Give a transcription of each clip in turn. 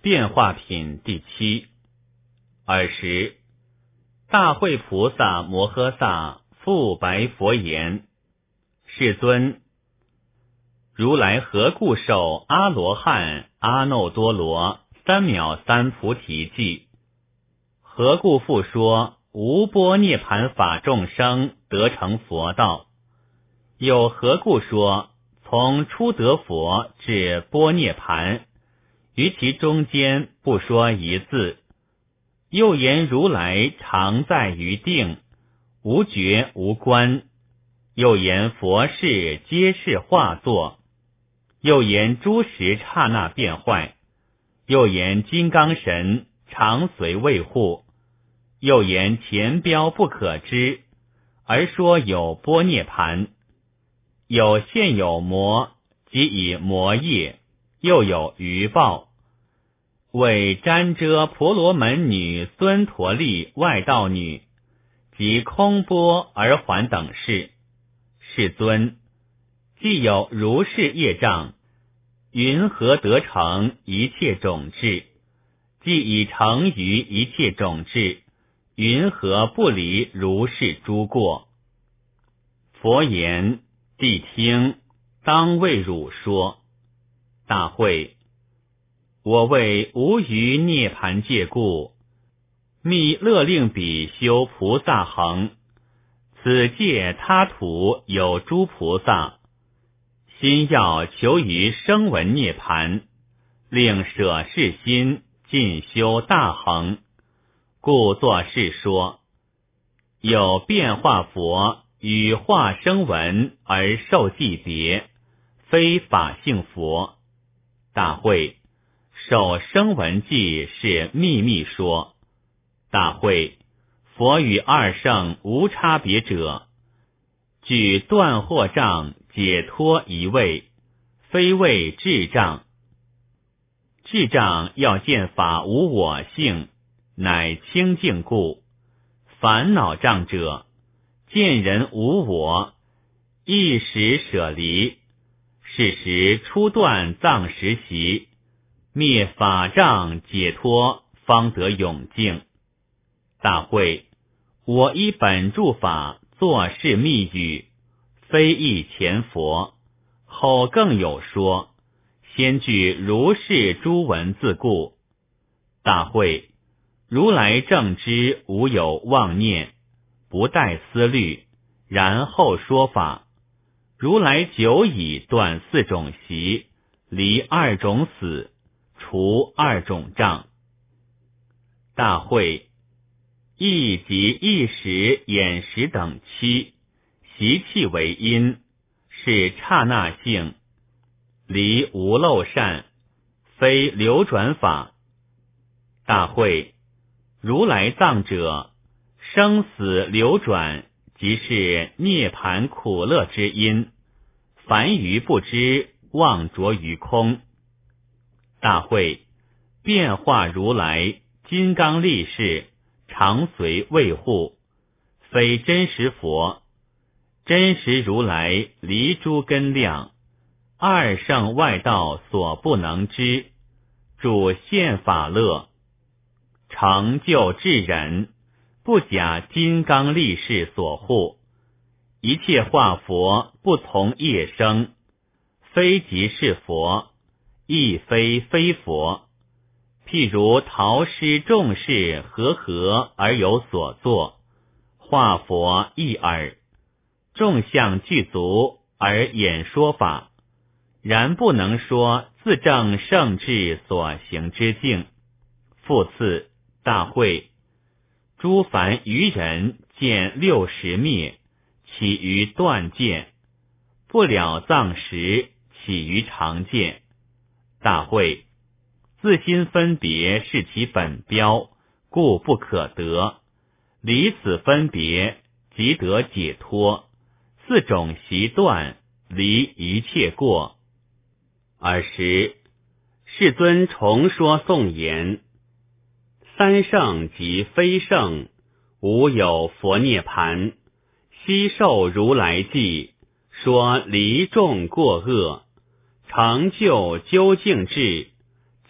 变化品第7。尔时，大慧菩萨摩诃萨复白佛言：世尊，如来何故受阿罗汉、阿耨多罗三藐三菩提记？何故复说无般涅盘法众生得成佛道？又何故说从初得佛至般涅盘，于其中间不说一字？又言如来常在于定，无觉无观。又言佛事皆是化作。又言诸时刹那变坏。又言金刚神常随卫护。又言前标不可知，而说有般涅盘。有现有魔，即以魔业，又有余报。为瞻遮婆罗门女孙陀利外道女，及空波而还等事。世尊，既有如是业障，云何得成一切种智？既已成于一切种智，云何不离如是诸过？佛言：谛听，当为汝说。大慧，我为无余涅盘戒故，密勒令比修菩萨行。此戒他土有诸菩萨，心要求于声闻涅盘，令舍世心进修大行，故作是说。有变化佛与化声闻而受记别，非法性佛。大慧，受声闻记是秘密说。大慧，佛与二圣无差别者，具断惑障解脱一位，非谓智障。智障要见法无我性，乃清净故。烦恼障者，见人无我，一时舍离，是时初断藏实习，灭法障解脱，方得永净。大慧，我依本著法作是密语，非议前佛，后更有说，先具如是诸文字故。大慧，如来正知无有妄念，不待思虑，然后说法。如来久已断4种习，离2种死，除2种障。大慧，亦即一时眼识等7，习气为因，是刹那性，离无漏善，非流转法。大慧，如来藏者，生死流转，即是涅盘苦乐之因，凡愚不知，妄着于空。大慧，变化如来金刚力士，常随卫护，非真实佛。真实如来离诸根量，二圣外道所不能知，主现法乐，成就智人，不假金刚力士所护。一切化佛不从业生，非即是佛，亦非非佛。譬如陶师众士和而有所作，化佛一耳，众相具足而演说法，然不能说自证圣智所行之境。复次，大慧，诸凡愚人见60灭，起于断见，不了藏识，起于常见。大慧，自心分别是其本标，故不可得。离此分别，即得解脱。4种习断，离一切过。尔时，世尊重说颂言：三圣及非圣，无有佛涅盘，悉受如来记，说离众过恶，成就究竟智，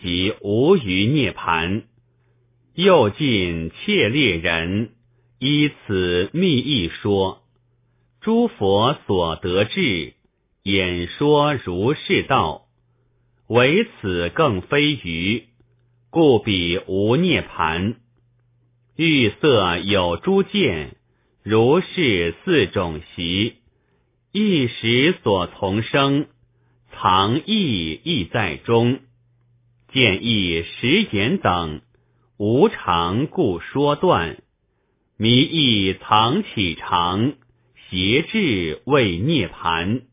即无余涅盘。又尽切列人，依此密意说，诸佛所得智，演说如是道，唯此更非余，故彼无涅盘。欲色有诸见，如是四种习，一时所从生，藏义亦在中，见义实言等，无常故说断，迷意藏起常，邪智为涅盘。